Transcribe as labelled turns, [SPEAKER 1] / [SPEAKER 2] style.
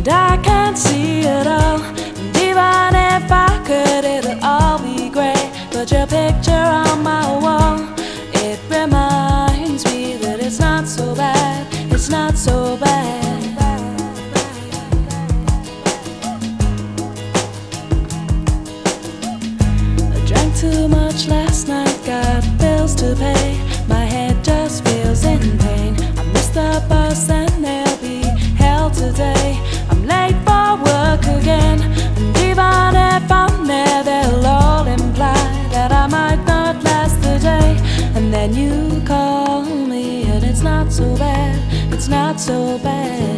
[SPEAKER 1] and I can't see it all. And even if I could, it'll all be great. But your picture on my wall, it reminds me that it's not so bad. It's not so bad. I drank too much last night, got bills to pay. My head just feels in pain. I missed the bus and there'll be hell today. I'm late for work again, and even if I'm there, they'll all imply that I might not last the day. And then you call me, and it's not so bad. It's not so bad.